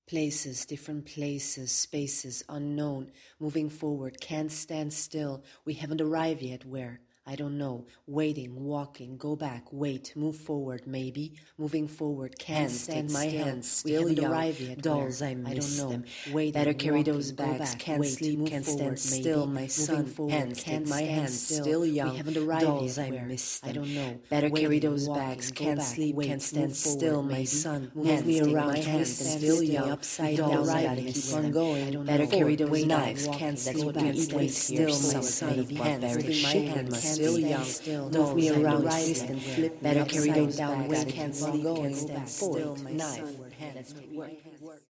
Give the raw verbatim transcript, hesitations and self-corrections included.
Places, different places, spaces, unknown, moving forward, can't stand still. We haven't arrived yet. Where? I don't know. Waiting, walking, go back, wait, move forward, maybe. Moving forward, can't Hands, stand take my still. hands, We still haven't young. arrived yet. Dolls, Where? I I miss don't know. them. Waiting, Better carry walking, those go bags. back, Can't wait, sleep, move can't forward, stand maybe. still. My Moving son, forward, hands, can't take my stand hands, still. still young. We haven't arrived Dolls, yet. I Where? miss I them. don't know. Better carry Waiting, those walking, bags. go Can't back, sleep, wait, can't stand move still. forward, My maybe. son, Moving hands, take around, my can't hands, stand still still. young. Upside Dolls, down, I gotta miss keep on them. going. I don't Better know. carry those Waiting, knives. walking, Can't go sleep, back, can't stand wait, still. move My forward, son of maybe. barbaric Moving shit, forward, hands, can't still stand young. still. Move Dolls, me I around, arrived twist yet. and Where? flip. Better carry Upside those down, bags. gotta Can't keep on sleep, going. can't Go stand back, still. wait, My move son, forward, hands, take take my my hands. hands.